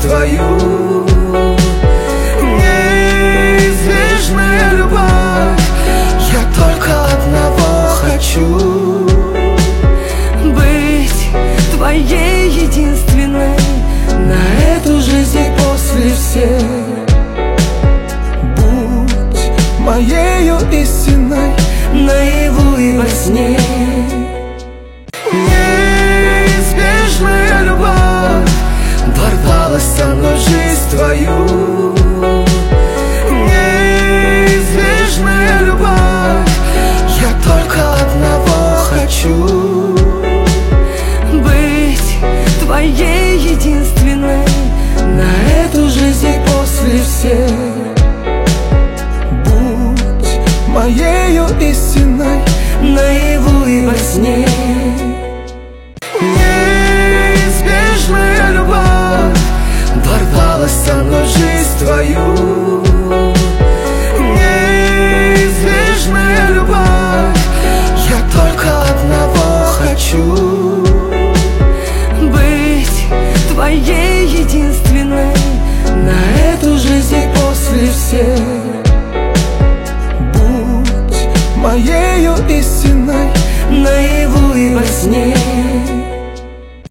твою. Неизбежная любовь, я только одного хочу: быть твоей единственной на эту жизнь и после всех. Будь моею истиной наяву и во сне. Неизбежная любовь ворвалась со мной в жизнь твою. Неизбежная любовь, я только одного хочу: быть твоей единственной на эту жизнь и после всех. Будь моею истиной наяву и во сне. Неизбежная любовь ворвалась со мной в жизнь твою. Неизбежная любовь, я только одного хочу: быть твоей единственной на эту жизнь и после всех. Будь моею истиной наяву и во сне.